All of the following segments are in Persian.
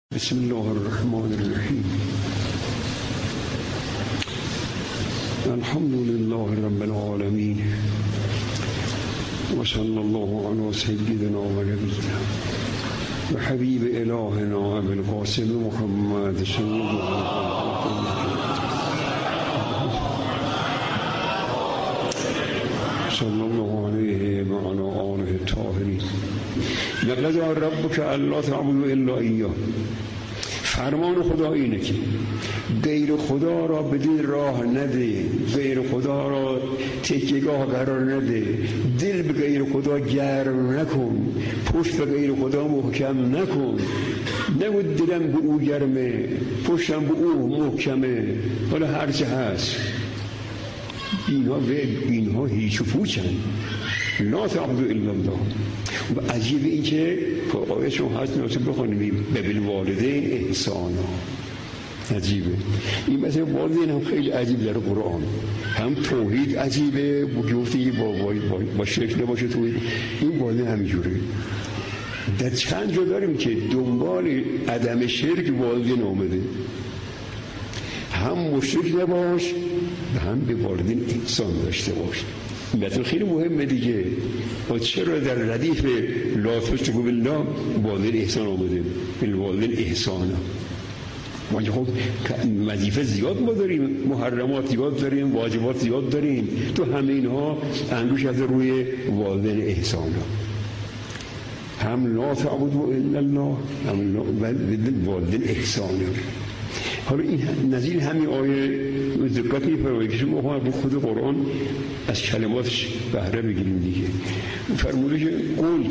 بسم الله الرحمن الرحیم. الحمد لله رب العالمین و صلی الله علی سیدنا و نبینا و حبیب الهنا ابی القاسم محمد صلی الله علیه و علی آله الطاهرین. لقد ربک الا تعبدوا الا ایاه. فرمان خدا اینه که غیر خدا را بدین راه نده، غیر خدا را تکیه‌گاه قرار نده، دل به غیر خدا گرم نکن، پشت به غیر خدا محکم نکن. نگو دلم به او گرمه، پشتم به او محکمه، حالا هرچه هست. اینها هیچ و پوچن. لا تعبدوا الا الله. و عجیب این که آیه شما هست ناسب بخونیم بالوالدین احسانا. عجیبه این مثلا والدین هم خیلی عجیب در قرآن. هم توحید عجیبه، گفتی با شرک نباشه توحید. این والدین همینجوره. در چند جا داریم که دنبال عدم شرک والدین آمده. هم مشرک نباش و هم به والدین احسان داشته باش. این خیلی مهمه دیگه. و چرا در ردیف لا تشرکوا بالله والدین احسان آمده؟ بالوالدین احسانا. ما خب وظیفه زیاد ما داریم، محرمات زیاد داریم، واجبات زیاد داریم. تو همه اینها انگوش از روی والدین احسانا. هم لا تعبدوا الا الله، هم والدین احسانا. حالا این نظیر همین آیه دقت می‌فرمایید که شما رو خود قرآن از کلماتش بهره بگیریم دیگه. فرموده که قل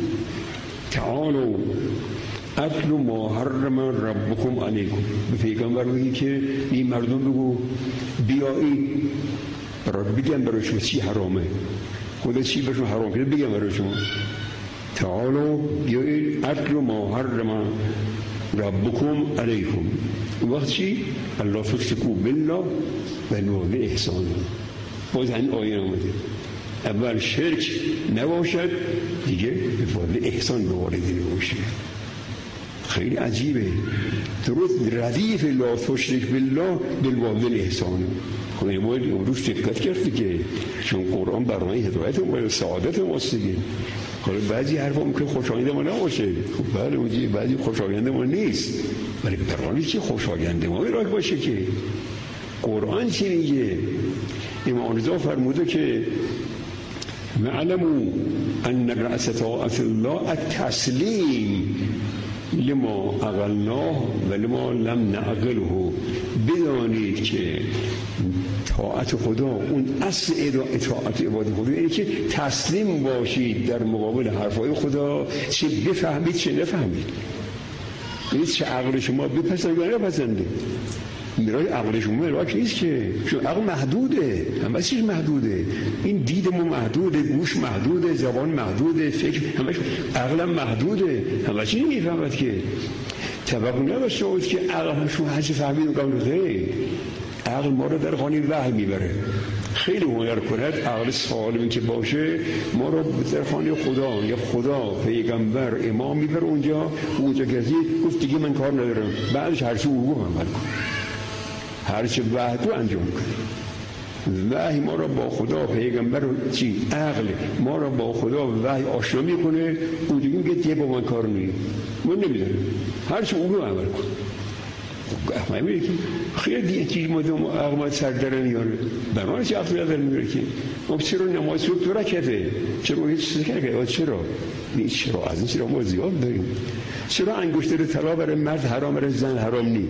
تعالوا اتل ما حرم ربکم علیکم. به پیغمبر بگی که این مردم بگو بیایید بگم برای شما چی حرامه، خدا چی برشون حرام کرده بگم برای شما. تعالوا بیایید اتل ما حرم ربکم علیکم. وقت چی؟ الله تشرکوا بالله و بالوالدین احسانا. باز همین آیه آمده. اول شرک نباشد، دیگه به والدین احسان به والدین باشه. خیلی عجیبه. درست ردیف لا تشرک بالله بالوالدین احسانا. خب این باید امروز دقت کرد که چون قرآن برنامه هدایت و سعادت ماست دیگه. حالا بعضی حرفا ممکن خوشایند ما نباشه. خب بله اونجا بعضی خوشایند ما نیست، ولی قرآن چی خوشایند ما راه باشه که قرآن چی میگه؟ امام رضا فرموده که معلمو ان رأس طاعت الله التسلیم لما عقلناه و لما لم نعقله. بدانید که طاعت خدا اون اصل اطاعت عبادت خدا اینه که تسلیم باشید در مقابل حرفای خدا، چه بفهمید چه نفهمید. یعنی چه عقل شما بپسند یا نپسنده. میرای عقل شما میراک نیست که، چون عقل محدوده، همه چیز محدوده. این دید ما محدوده، گوش محدوده، زبان محدوده، فکر همش عقلم محدوده، همه چیز نمیفهمد که. توقع نداشته بود که عقل شما هرچی فهمید قبل غیر. عقل ما رو در خانه وحی میبره. خیلی هنر کند عقل سالم که باشه ما رو در خانه خدا یا خدا پیغمبر امام میبره اونجا کسی گفت دیگه من کار ندارم، بعدش هرچی او عمل کن، هرچی وحی تو انجام کن. وحی ما رو با خدا پیغمبر چی؟ عقل ما رو با خدا وحی آشنا میکنه. اون دیگه میگه دیگه با من کار نمی، من نمیدارم، هرچی او عمل کن. همین که خیلی چیز مدام عقل سر در میاره. برای چه عقل در میاره که ما چرا نماز رو 2 رکعته، چرا هیچ چیزی نکنه؟ چرا از این چرا ما زیاد داریم؟ چرا انگشتر طلا برای مرد حرام برای زن حرام نی؟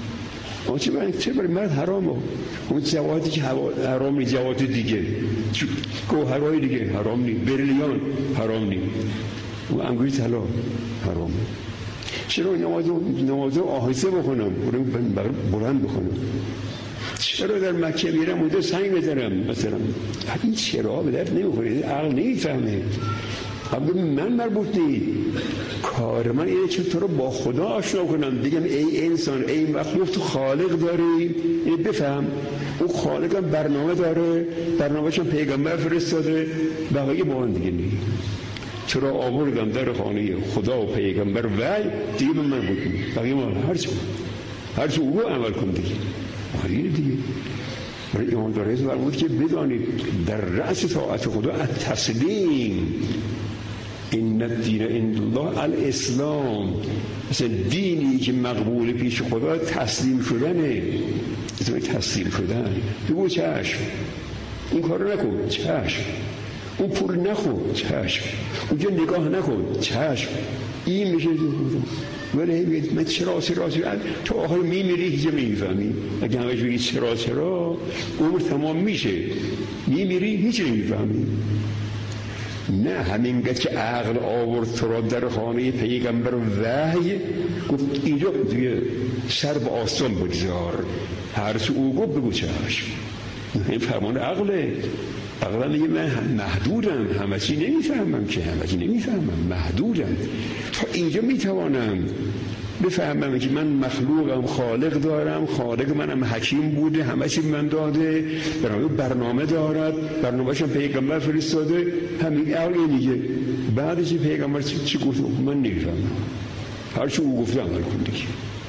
چرا برای مرد حرامه؟ اون جواهراتی که حرام نی، جواهرات دیگه گوهرهای دیگه حرام نی، بریلیان حرام نی، اون انگشت طلا حرامه. چرا نمازو آهسته بخونم، بلند بخونم؟ چرا در مکه میرم اونجا سنگ بزنم مثلا؟ این چرا به درد نمیخوره، عقل نمیفهمه. اما من مربوط نیست. کار من اینه که تو رو با خدا آشنا کنم، بگم ای انسان، ای مخلوق، تو خالق داری، این بفهم. اون خالق هم برنامه داره، برنامه‌شون پیغمبر فرستاده، بقیه با هم دیگه نیست. تو را آوردم در خانه خدا و پیغمبر وحی دیگه به من بود بقیه ما هر چه او رو عمل کن دیگه آره دیگه. برای ایمان داره فرمود که بدانید در رأس طاعت خدا التسلیم، این الدین عند الله الاسلام، مثلا دینی که مقبول پیش خدا تسلیم شدنه، اسمش تسلیم شدن. بگو چشم این کار رو نکن، چشم اون پول نخور، چشم اونجا نگاه نکن، چشم این میشه. ولی من چرا تو آخر میمیری هیچ نمیفهمی. اگه همش بگی چرا عمر تمام میشه، میمیری هیچ نمیفهمی. نه همینقدر که عقل آورد تو را در خانه پیغمبر وحی گفت اینجا دیگه سر به آسمان بگذار، هر چه او گفت بگو چشم. این فرمان عقله. عقلا میگه من محدودم، همه چی نمیفهمم، که همه چی نمیفهمم، محدودم. تا اینجا میتوانم بفهمم که من مخلوقم، خالق دارم، خالق منم حکیم بوده، همه چی من داده، برنامه دارد، برنامه‌شم پیغمبر فرستاده. همین عقل میگه. بعدش پیغمبر چی گفت من نمیفهمم، هر چی او گفته عمل کن دیگه.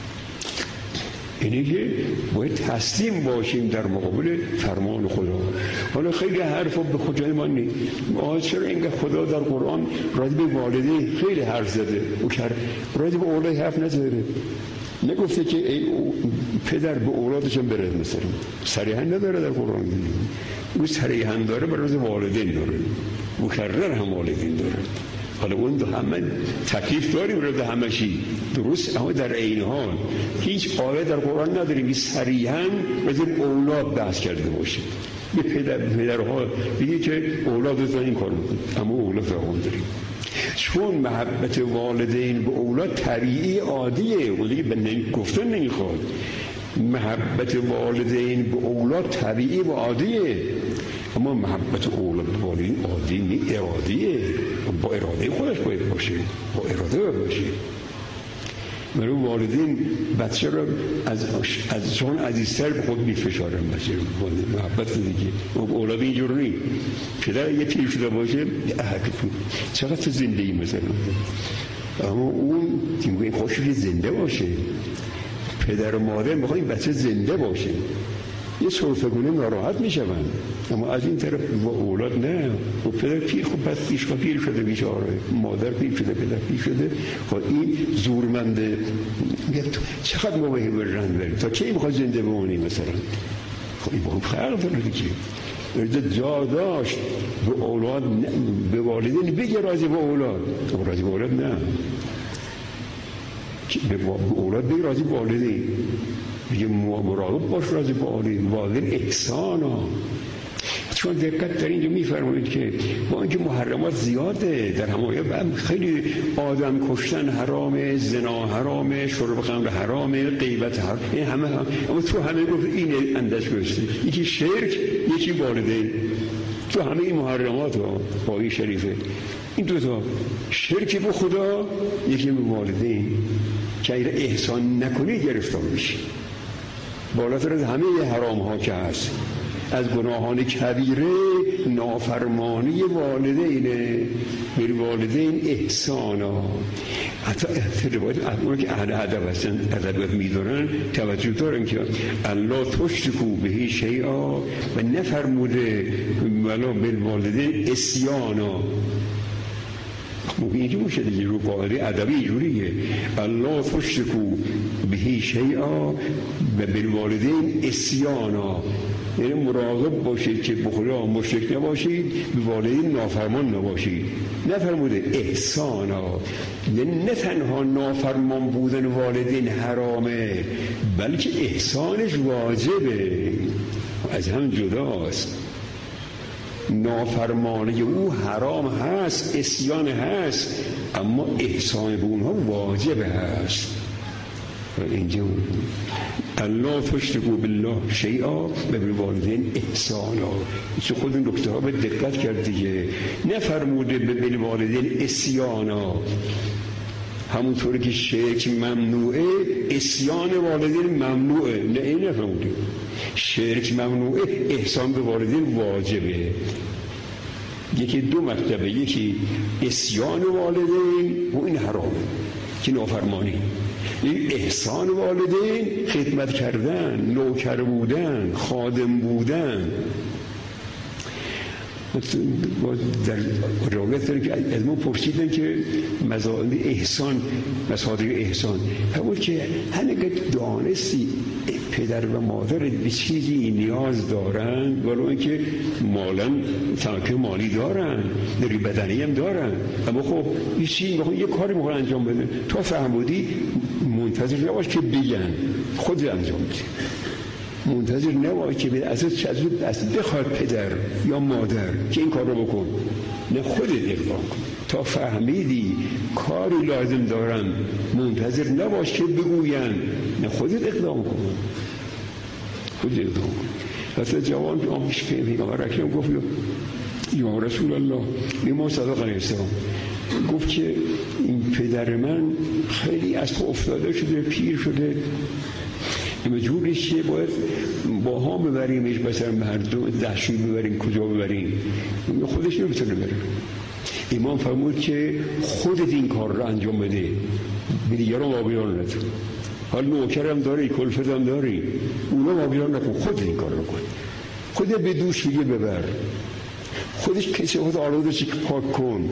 اینه که باید تسلیم باشیم در مقابل فرمان خدا. حالا خیلی حرفا به خدای ما نیست. چرا اینکه خدا در قرآن راجع به والدین خیلی حرف زده، راجع به اولاد حرف نزده. نگفته که پدر به اولادش هم بره، مثلا صریحا نداره در قرآن. او صریحا داره برای والدین داره، مکرر هم والدین داره. حالا اون دو همه تکلیف داریم رو همه چی درست، اما در عین حال هیچ آیه در قرآن نداریم که صریحاً راجع به اولاد بحث کرده باشه. به پدرها بگه که اولادتون این کار بکن، اما اولاد فرمان داریم. چون محبت والدین به اولاد طبیعی عادیه، اون دیگه به گفتن نمیخواد. محبت والدین به اولاد طبیعی و عادیه، اما محبت اولاد به والدین عادی نیست، ارادیه. با اراده خودش باید باشه، با اراده باید باشه. برای والدین بچه را از جان عزیزتر به خود میفشارن. بچه محبت دیگه. اولاد اینجور نیست. پدر یه پیر شده باشه چقدر تو زندگی مثلا، اما اون میگه خوشش زنده باشه. پدر و مادر میخوان این بچه زنده باشه. یه سرفگونه ناراحت میشون، اما از این طرف با اولاد نه. و پدر پیر، خب پس پیشقا پیر شده بیچاره، مادر پیر شده، پدر پیر شده. خب این زورمنده. چقدر ما باید برن بریم تا چه میخواد زنده بمونی مثلا. خب این با هم فرق داره دیگه. جا داشت به اولاد به والدین بگه راضی به اولاد، راضی به اولاد نه، به اولاد بگه راضی به والدین. یه مراقب باش راضی به والدین احسانا. چون دقت در اینجا میفرمایید که با اینکه محرمات زیاده در همایه، خیلی آدم کشتن حرامه، زنا حرامه، شرب خمر حرامه، غیبت حرام، این همه اما تو همه گفت این اندش گذاشته، یکی شرک، یکی والدین. تو همه این محرمات ها با این شریفه، این دوتا، شرک به خدا، یکی به والدین. که اگر احسان نکنی گرفتار میشی. بالاتر از همه حرام ها که هست، از گناهان کبیره نافرمانی والدینه. به والدین احسانا. حتی روایت اون که اهل ادب هستن، ادب میدونن، توجه دارن که الله تشرکوا به شیئا و نفرموده ولا بالوالدین اسیانا. اینجا میشه دیگه، رو قاعده ادبی جوریه. الله تشرکوا به شیئا و بالوالدین اسیانا، یعنی مراقب باشید که به خدا مشرک نباشید، به والدین نافرمان نباشید. نفرموده احسانا، یعنی نه تنها نافرمان بودن والدین حرامه، بلکه احسانش واجبه، از هم جداست. نافرمانی او حرام هست، اسیان هست، اما احسان به اونها واجب هست. اینجا الله تشرکوا بالله شیئا و بالوالدین احسانا. چه خود این نکته ها به دقت کرد دیگه. نفرموده به بالوالدین اسیانا، همونطوری که شرک ممنوعه اسیان والدین ممنوعه. نه این نفرموده. شرک ممنوعه، احسان به والدین واجبه. یکی دو مرتبه، یکی عصیان والدین و این حرامه که نافرمانی، این احسان والدین خدمت کردن، نوکر بودن، خادم بودن. در روایت داره که از ما پرسیدن که مزاد احسان، مصادیق احسان، همون که هنگه دانستی پدر و مادر به چیزی نیاز دارن، ولو اینکه مالا تمکن مالی دارن، نری بدنی هم دارن، اما خب یه چیزی میخوان، یه کاری میخوان انجام بدن، تو فهمیدی منتظر نباش که بگن، خود انجام بده. منتظر نباش که از بخواد پدر یا مادر که این کار رو بکن، نه خودت اقدام کن. تا فهمیدی کاری لازم دارن، منتظر نباش که بگوین، نه خودت اقدام کن. خودت اقدام کن. حتی جوان آمش که پیغمبر اکرم گفت یا رسول الله، ما صدق علیه السلام گفت که این پدر من خیلی از خود افتاده شده، پیر شده، مجبورش که باید با ها ببریمش، مثلا مردم دهشوی ببریم، کجا ببریم، خودش نمیتونه بره. امام فرمود که خودت این کار رو انجام بده، به دیگران واگیران نکن. حال نوکرم داری، کلفت هم داری، اونا واگیران نکن، خودت این کار رو کن. خودت به دوش بگیر ببر، خودش کسی خود آلوده چی پاک کن،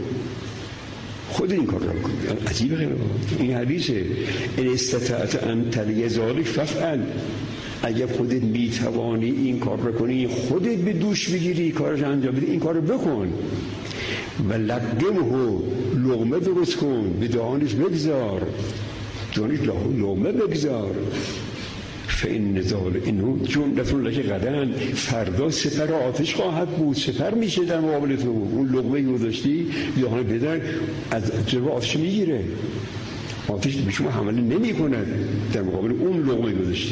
خود این کار رو کن. عجیبه خیلی این حدیثه، ان استطعت ان تلی ذلک فافعل. اگر خودت میتوانی این کار رو کنی، خودت به دوش بگیری، کارش انجام بدی، این کار رو بکن. و لقمه، لقمه درست کن، به دهانش بگذار، دهانش لقمه بگذار. فإن ذلک اینو جملة لک غدا، فردا سپر آتش خواهد بود، سپر میشه در مقابل تو. اون لقمه گذاشتی دهان پدر از جلو آتش میگیره، آتش به شما حمله نمی کند در مقابل اون لقمه گذاشتی.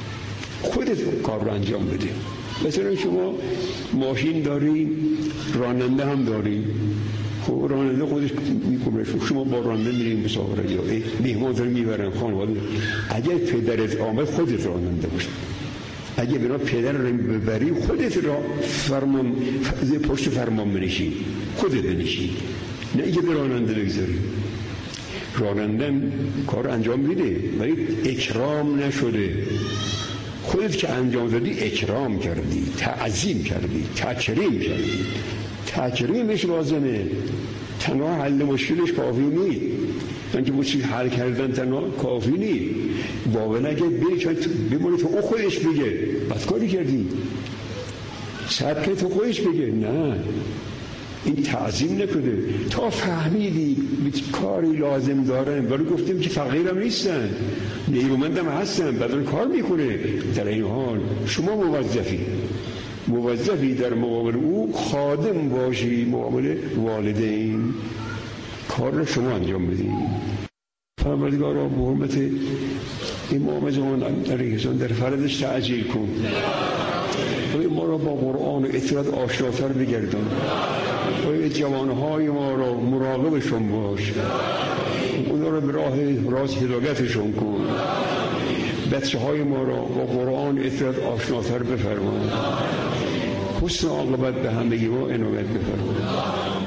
خودت کار رو انجام بده. مثلا شما ماشین داری، راننده هم داری، خب راننده خودش میکنه، شما با راننده میریم مسافرت یا مهمان داری میبرن خانواده. اگر پدرت آمد خودت راننده باشه، اگر برای پدر رو ببری خودت را فرمان پشت فرمان بنشین، خودت بنشین، نه اینکه به راننده بگذاری. راننده کار انجام میده ولی اکرام نشده. خودت که انجام دادی اکرام کردی، تعظیم کردی، تکریم کردی. تکریمش لازمه، تنها حل مشکلش کافی نیست. اینکه مشکل حل کردن تنها کافی نیست. واقعا اگه بمونه تو او خودش بگه بس کاری کردی، سبکه تو خودش بگه نه، این تعظیم نکنه. تا فهمیدی کاری لازم دارن، ولی گفتیم که فقیرم نیستن، نیرومندم هستن، بدن کار میکنه، در این حال شما موظفی در مقابل او خادم باشی، مقابل والدین کار را شما انجام بدید. پروردگارا به حرمت امام زمان علیه السلام در فرضش تعجیل کن، ما را با قرآن و اطاعت آشناتر بگردان، جوانهای ما را مراقبشون باش، اونا را به راه راست هدایتشون کن، بچه های ما را با قرآن اطاعت آشناتر بفرما، حسن عاقبت به همه ما عنایت بفرما.